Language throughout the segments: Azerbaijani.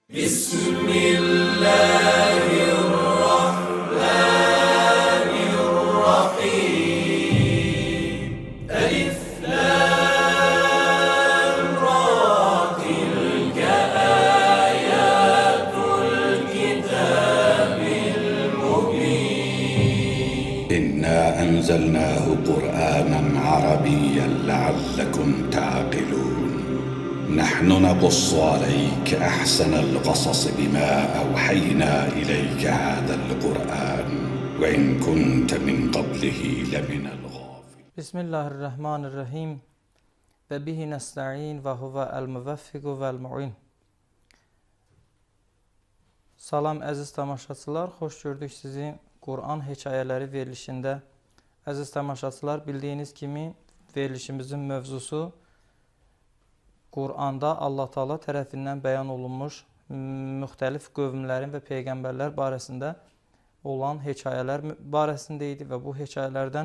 Bismillahirrahmanirrahim. Elif lam ra tilke ayatul kitabil mubin. إنا أنزلناه قرآنا عربيا لعلكم تعقلون نحن نقص عليك أحسن القصص بما أوحينا إليك هذا القرآن وإن كنت من قبله لمن الغافلين. Bismillahirrahmanirrahim. Və bihi nəstəin və huvə əl-müvəffiqu vəl-mu'in. Salam əziz tamaşaçılar, xoş gördük sizi Quran hekayələri verilişində. Əziz tamaşaçılar, bildiyiniz kimi verilişimizin mövzusu Quranda Allah Taala tərəfindən bəyan olunmuş müxtəlif qövmlərin və peyğəmbərlər barəsində olan hekayələr barəsində idi və bu hekayələrdən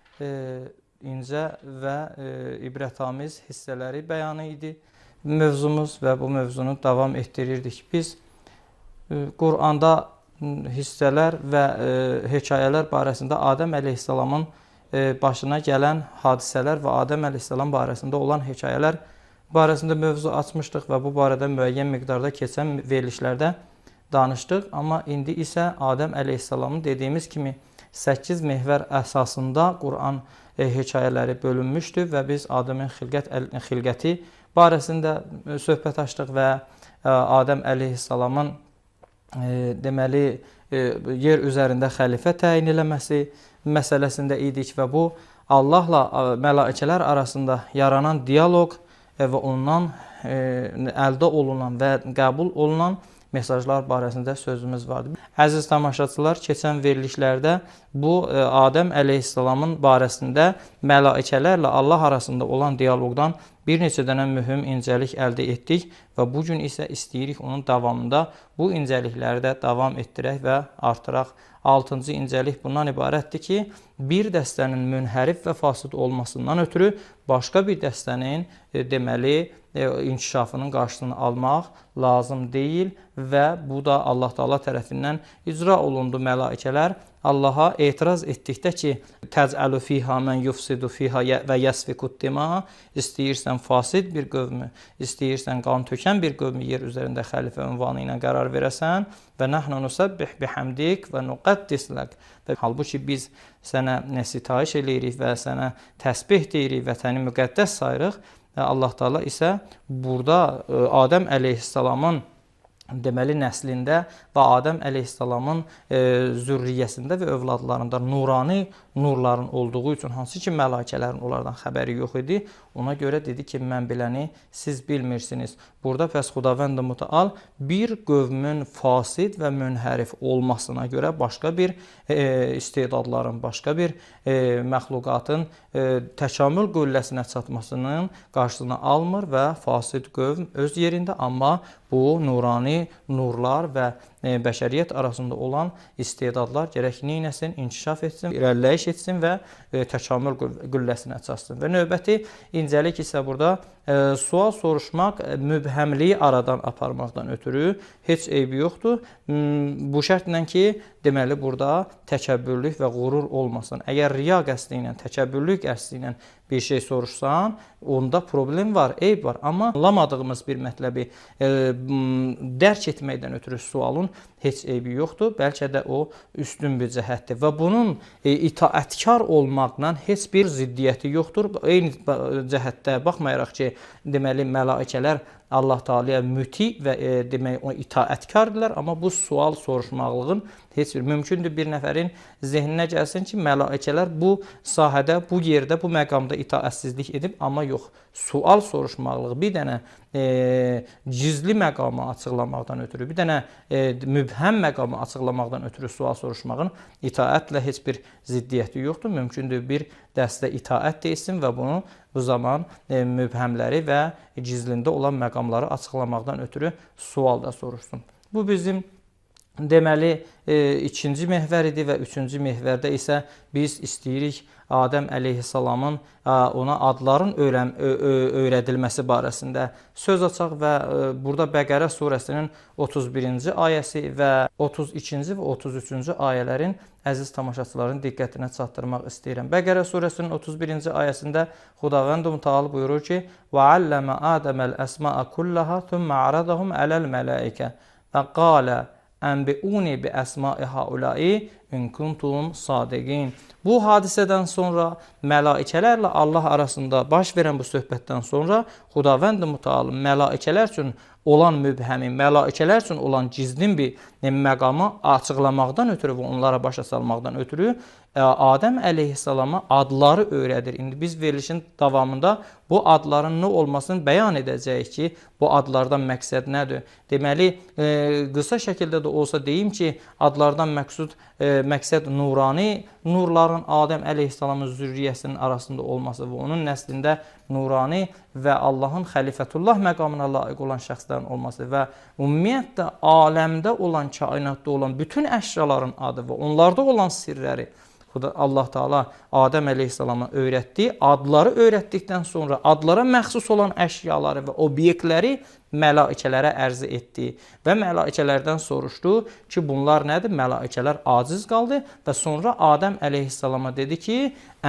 incə və ibrətamiz hissələri bəyanı idi mövzumuz və bu mövzunu davam etdirirdik. Biz Quranda hissələr və hekayələr barəsində Adəm əleyhissalamın başına gələn hadisələr və Adəm əleyhissalam barəsində olan hekayələr barəsində mövzu açmışdıq və bu barədə müəyyən miqdarda keçən verilişlərdə danışdıq. Amma indi isə Adəm əleyhissalamın dediyimiz kimi 8 mehvər əsasında Quran hekayələri bölünmüşdür və biz Adəmin xilqəti barəsində söhbət açdıq və Adəm əleyhissalamın deməli yer üzərində xəlifə təyin eləməsi məsələsində idik və bu Allahla mələikələr arasında yaranan dialoq və ondan əldə olunan və qəbul olunan mesajlar barəsində sözümüz vardı. Əziz tamaşaçılar, keçən verilişlərdə bu Adəm əleyhissalamın barəsində mələikələrlə Allah arasında olan dialoqdan bir neçə dənə mühüm incəlik əldə etdik və bugün isə istəyirik onun davamında bu incəlikləri də davam etdirək və artıraq. 6-cı incəlik bundan ibarətdir ki, bir dəstənin münhərif və fasid olmasından ötürü başqa bir dəstənin deməli inkişafının qarşısını almaq lazım deyil və bu da Allah Taala tərəfindən icra olundu. Mələikələr Allaha etiraz etdikdə ki, təzəlu fiha mən yufsidu fiha və yasfikut dima, istəyirsən fasid bir qövmü, istəyirsən qan tökən bir qövmü yer üzərində xəlifə ünvanı ilə qərar verəsən və nahnu nusabbih bihamdik və nuqaddis lak. Halbuki biz sənə sitayiş eləyirik və sənə təsbih deyirik və səni müqəddəs sayırıq. Allah Taala isə burada Adəm əleyhissalamın deməli nəslində və Adəm əleyhissalamın zürriyyəsində və övladlarında nurani nurların olduğu üçün, hansı ki mələikələrin onlardan xəbəri yox idi, ona görə dedi ki, mən biləni siz bilmirsiniz. Burada pəs Xudavənd-i Mütəal bir qövmün fasid və münhərif olmasına görə başqa bir istedadların, başqa bir məxluqatın təkamül qülləsinə çatmasının qarşısını almır və fasid qövm öz yerində, amma bu nurani nurlar və bəşəriyyət arasında olan istedadlar gərək neynəsin, inkişaf etsin, irəliləyiş etsin və təkamül qülləsinə çatsın. Və növbəti incəlik isə burada sual soruşmaq, mübhəmliyi aradan aparmaqdan ötürü heç eybi yoxdur. Bu şərtlə ki, deməli burada təkəbbürlük və qurur olmasın. Əgər riya qəsdi ilə, təkəbbürlük qəsdi ilə bir şey soruşsan, onda problem var, eyb var. Amma anlamadığımız bir mətləbi dərk etməkdən ötürü sualın heç eybi yoxdur. Bəlkə də o üstün bir cəhətdir və bunun itaətkar olmaqla heç bir ziddiyyəti yoxdur. Eyni cəhətdə baxmayaraq ki, deməli mələikələr Allah Taala'ya müti və demək o itaətkardırlar, amma bu sual soruşmaqlığın heç bir mümkündür bir nəfərin zehninə gəlsin ki, mələikələr bu sahədə, bu yerdə, bu məqamda itaətsizlik edib, amma yox, sual soruşmaqlığı bir dənə gizli məqamı açıqlamaqdan ötürü, bir dənə mübhəm məqamı açıqlamaqdan ötürü sual soruşmağın itaətlə heç bir ziddiyyəti yoxdur. Mümkündür bir dəstə itaət deyilsin və bunu bu zaman mübhəmləri və gizlində olan məqamları açıqlamaqdan ötürü sual da soruşsun. Bu bizim deməli, ikinci mehvər idi və üçüncü mehvərdə isə biz istəyirik Adəm əleyhissalamın ona adların öyrədilməsi barəsində söz açaq və burada Bəqərə surəsinin 31-ci ayəsi və 32-ci və 33-cü ayələrin əziz tamaşaçıların diqqətinə çatdırmaq istəyirəm. Bəqərə surəsinin 31-ci ayəsində Xudavənd Mütəal buyurur ki: "Və alləmə Adəməl əsma'a kullaha thumma aradahum aləl mələikə və qalə Ənbiuni bi əsma-i haulai in kuntum sadiqin." Bu hadisədən sonra mələikələrlə Allah arasında baş verən bu söhbətdən sonra Xudavənd Mütəal mələikələr üçün olan mübhəmi, mələikələr üçün olan gizlin bir məqamı açıqlamaqdan ötürü və onlara başa salmaqdan ötürü Adəm əleyhissalama adları öyrədir. İndi biz verilişin davamında bu adların nə olmasını bəyan edəcəyik ki, bu adlardan məqsəd nədir? Deməli, qısa şəkildə də olsa deyim ki, adlardan məqsəd nurani nurların Adəm əleyhissalamın zürriyyəsinin arasında olması və onun nəslində nurani və Allahın xəlifətullah məqamına layiq olan şəxslərin olması və ümumiyyətlə aləmdə olan, kainatda olan bütün əşyaların adı və onlarda olan sirləri Allah Teala Adəm əleyhissalama öyrətdi. Adları öyrətdikdən sonra adlara məxsus olan əşyaları və obyektləri mələikələrə ərz etdi və mələikələrdən soruşdu ki, bunlar nədir? Mələikələr aciz qaldı və sonra Adəm əleyhissalama dedi ki,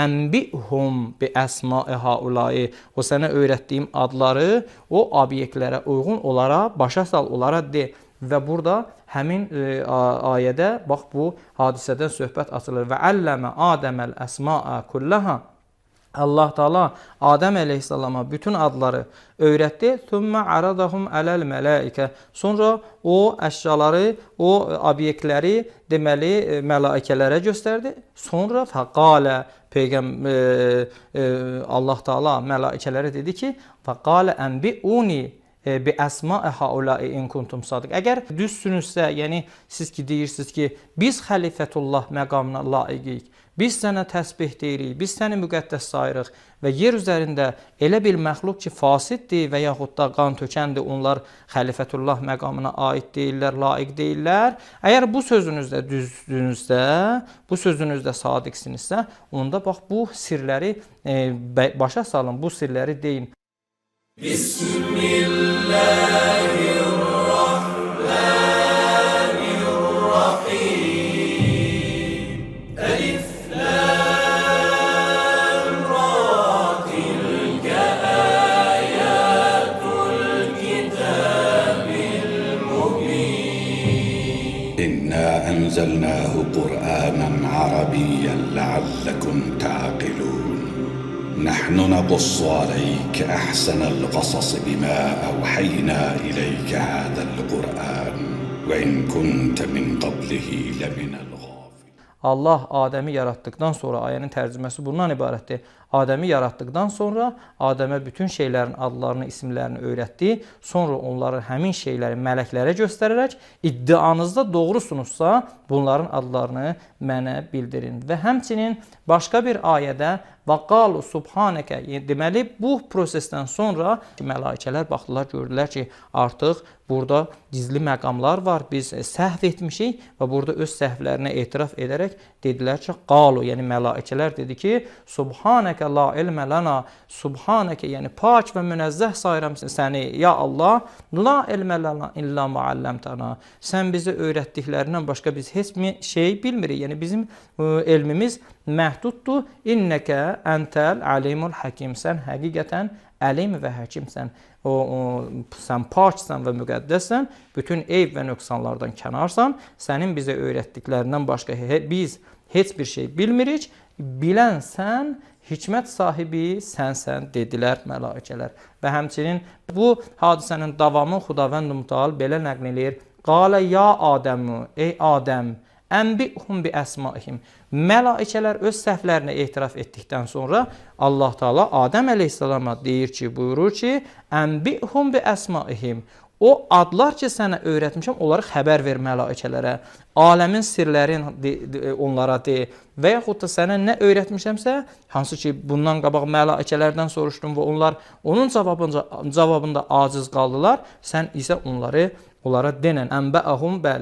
Ənbihum bi əsma-i haulai. O sənə öyrətdiyim adları o obyektlərə uyğun olaraq başa sal, onlara de. Və burada həmin ayədə bax bu hadisədən söhbət açılır. Və əlləmə Adəməl əsma'a kullaha. Allah Teala Adəm əleyhissalama bütün adları öyrətdi. Thumma aradahum aləl mələikə. Sonra o əşyaları, o obyektləri deməli mələikələrə göstərdi. Sonra fəqalə Allah Teala mələikələrə dedi ki, fəqalə ənbiuni bi əsma-i haulai in kuntum sadiq. Əgər düzsünüzsə, yəni siz ki deyirsiniz ki, biz xəlifətullah məqamına layiqik, biz sənə təsbih deyirik, biz səni müqəddəs sayırıq və yer üzərində elə bir məxluq ki, fasiddir və yaxud da qan tökəndir, onlar xəlifətullah məqamına aid deyirlər, layiq deyirlər. Əgər bu sözünüzdə düzdünüzsə, bu sözünüzdə sadiqsinizsə, onda bax bu sirləri başa salın, bu sirləri deyin. Bismillahirrahmanirrahim. Elif lam ra tilka ayatul kitabil mubin. إنا أنزلناه قرآنا عربيا لعلكم تعقلون نحن نقص عليك أحسن القصص بما أوحينا إليك هذا القرآن وإن كنت من قبله لمن الغافلين. Allah Adəmi yaratdıqdan sonra, ayənin tərcüməsi bundan ibarətdir. Adəmi yaratdıqdan sonra Adəmə bütün şeylərin adlarını, isimlərini öyrətdi. Sonra onları həmin şeyləri mələklərə göstərərək iddianızda doğrusunuzsa bunların adlarını mənə bildirin. Və həmçinin başqa bir ayədə vaqalu subhanəkə, deməli bu prosesdən sonra mələikələr baxdılar, gördülər ki, artıq burada gizli məqamlar var, biz səhv etmişik və burada öz səhvlərinə etiraf edərək dedilər ki, qalu, yəni mələikələr dedi ki, subhanəkə la ilmə lana, subhanəkə, yəni pak və münəzzəh sayıram səni, ya Allah, la ilmə lana illa mualləmtana, sən bizi öyrətdiklərindən başqa biz heç bir şey bilmirik, yəni bizim elmimiz məhduddur, innəkə əntəl alimul həkim, sən həqiqətən əlim və həkimsən, sən paksan və müqəddəssən, bütün eyb və nöqsanlardan kənarsan, sənin bizə öyrətdiklərindən başqa biz heç bir şey bilmirik, bilən sən, hikmət sahibi sənsən, dedilər mələikələr. Və həmçinin bu hadisənin davamı Xudavənd Mütəal belə nəql edir. Qalə ya Adəmü, ey Adəm, ənbihum bi əsmaihim. Mələikələr öz səhvlərinə etiraf etdikdən sonra Allah Teala Adəm əleyhissalama deyir ki, buyurur ki, ənbihum bi əsmaihim. O adlar ki, sənə öyrətmişəm, onları xəbər ver mələikələrə. Aləmin sirlərini onlara de və yaxud da sənə nə öyrətmişəmsə, hansı ki, bundan qabaq mələikələrdən soruşdum və onlar onun cavabında aciz qaldılar, sən isə onlara denən, ənbəəhum bəli.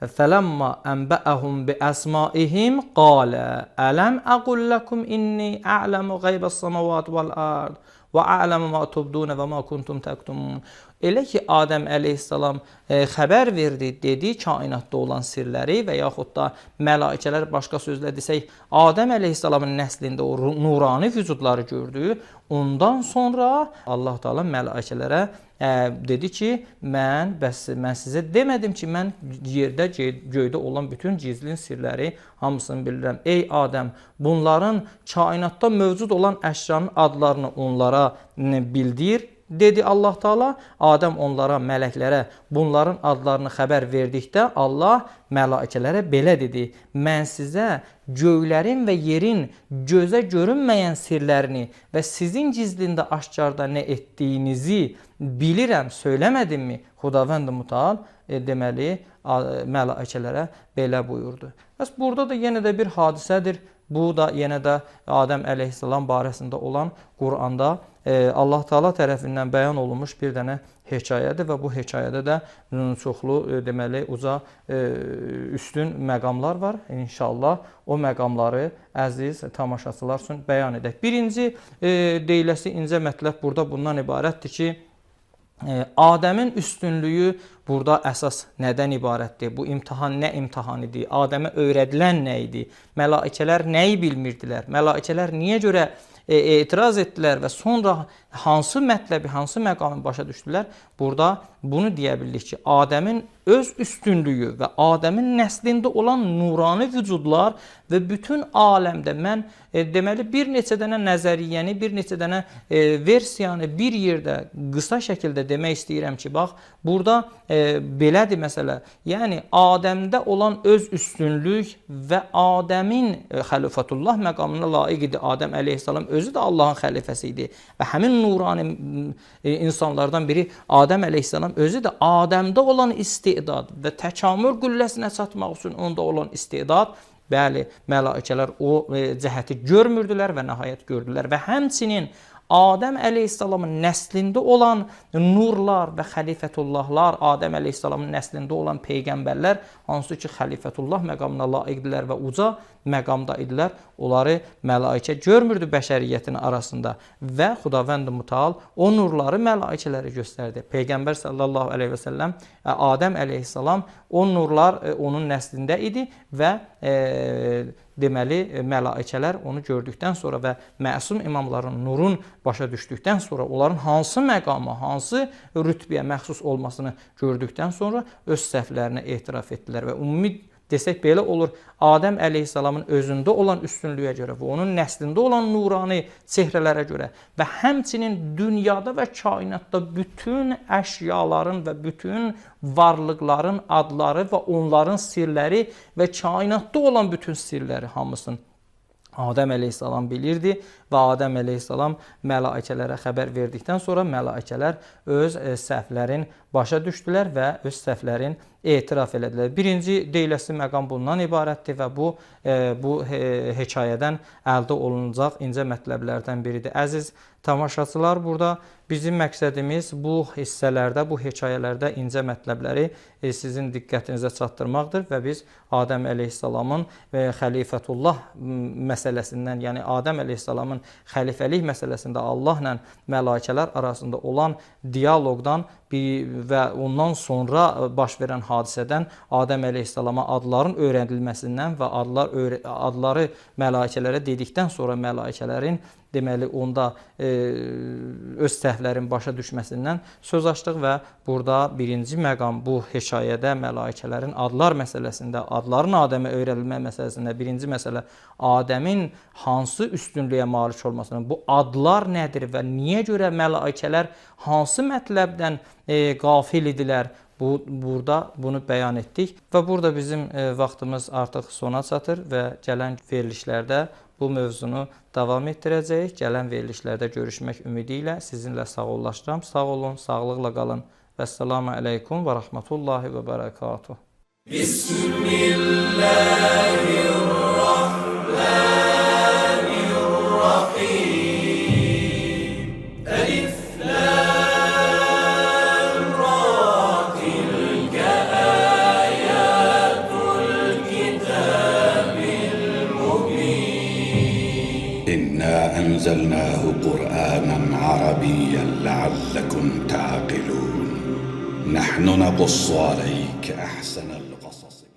فَلَمَّا أَنْبَأَهُمْ بِأَسْمَائِهِمْ قَالَ أَلَمْ أَقُلْ لَكُمْ إِنِّي أَعْلَمُ غَيْبَ السَّمَوَاتِ وَالْأَرْضِ وَأَعْلَمُ مَا تُبْدُونَ وَمَا كُنْتُمْ تَكْتُمُونَ. Elə ki, Adəm əleyhissalam xəbər verdi, dedi kainatda olan sirləri və yaxud da mələikələr, başqa sözlə desək, Adəm əleyhissalamın nəslində o nurani vücudları gördü. Ondan sonra Allah Teala mələikələrə dedi ki, mən sizə demədim ki, mən yerdə, göydə olan bütün gizlin sirləri hamısını bilirəm. Ey Adəm, bunların kainatda mövcud olan əşyanın adlarını onlara bildir, dedi Allah Teala. Adəm onlara, mələklərə bunların adlarını xəbər verdikdə Allah mələikələrə belə dedi: mən sizə göylərin və yerin gözə görünməyən sirlərini və sizin gizlində aşkarda nə etdiyinizi bilirəm, söyləmədimmi? Xudavənd Mütəal deməli mələikələrə belə buyurdu. Bəs burada da yenə də bir hadisədir. Bu da yenə də Adəm əleyhissalam barəsində olan Quranda Allah Teala tərəfindən bəyan olunmuş bir dənə hekayədir və bu hekayədə də çoxlu deməli uca üstün məqamlar var. İnşallah o məqamları əziz tamaşaçılar üçün bəyan edək. Birinci deyiləsi incə mətləb burada bundan ibarətdir ki, Adəmin üstünlüyü burada əsas nədən ibarətdir? Bu imtahan nə imtahan idi? Adəmə öyrədilən nə idi? Mələikələr nəyi bilmirdilər? Mələikələr niyə görə etiraz etdilər və sonra hansı mətləbi, hansı məqamı başa düşdülər? Burada bunu deyə bildik ki, Adəmin öz üstünlüyü və Adəmin nəslində olan nurani vücudlar və bütün aləmdə mən deməli bir neçə dənə nəzəriyyəni, bir neçə dənə versiyanı bir yerdə qısa şəkildə demək istəyirəm ki, bax, burada belədir məsələ. Yəni, Adəmdə olan öz üstünlük və Adəmin xəlifətullah məqamına layiq idi. Adəm əleyhissalam özü də Allahın xəlifəsi idi və həmin nurani insanlardan biri Adəm əleyhissalam özü də Adəmdə olan istedad və təkamül qülləsinə çatmaq üçün onda olan istedad, bəli, mələikələr o cəhəti görmürdülər və nəhayət gördülər və həmçinin Adəm əleyhissalamın nəslində olan nurlar və xəlifətullahlar, Adəm əleyhissalamın nəslində olan peyğəmbərlər, hansı ki, xəlifətullah məqamına layiqdilər və uca məqamda idilər, onları mələikə görmürdü bəşəriyyətin arasında və Xudavənd Mütəal o nurları mələikələrə göstərdi. Peyğəmbər sallallahu əleyhi və səlləm, Adəm əleyhissalam, o nurlar onun nəslində idi və deməli, mələikələr onu gördükdən sonra və məsum imamların nurun başa düşdükdən sonra, onların hansı məqama, hansı rütbəyə məxsus olmasını gördükdən sonra öz səhvlərinə etiraf etdilər və ümumi desək belə olur, Adəm əleyhissalamın özündə olan üstünlüyə görə və onun nəslində olan nurani çehrələrə görə və həmçinin dünyada və kainatda bütün əşyaların və bütün varlıqların adları və onların sirləri və kainatda olan bütün sirləri hamısını Adəm əleyhissalam bilirdi və Adəm əleyhissalam mələikələrə xəbər verdikdən sonra mələikələr öz səhvlərin başa düşdülər və öz səhvlərin etiraf elədilər. Birinci deyiləsi məqam bundan ibarətdir və bu hekayədən əldə olunacaq incə mətləblərdən biridir. Əziz tamaşaçılar, burada bizim məqsədimiz bu hissələrdə, bu hekayələrdə incə mətləbləri sizin diqqətinizə çatdırmaqdır və biz Adəm əleyhissalamın xəlifətullah məsələsindən, yəni Adəm əleyhissalamın xəlifəlik məsələsində Allahla mələikələr arasında olan dialoqdan və ondan sonra baş verən hadisədən Adəm əleyhissalama adların öyrənilməsindən və adları mələikələrə dedikdən sonra mələikələrin deməli onda öz səhvlərin başa düşməsindən söz açdıq və burada birinci məqam bu hekayədə mələikələrin adlar məsələsində, adların Adəmə öyrənilmə məsələsində birinci məsələ Adəmin hansı üstünlüyə malik olmasının, bu adlar nədir və niyə görə mələikələr hansı mətləbdən qafil idilər? Burada bunu bəyan etdik və burada bizim vaxtımız artıq sona çatır və gələn verilişlərdə bu mövzunu davam etdirəcəyik. Gələn verilişlərdə görüşmək ümidi ilə sizinlə sağollaşıram. Sağ olun, sağlıqla qalın. Vəssalamu aleykum və rəhmətullahi və bərəkatuhu. Bismillahirrahmanirrahim. Elif, lam, ra, tilke ayatullah أنزلناه قرآنا عربيا لعلكم تعقلون نحن نقص عليك أحسن القصص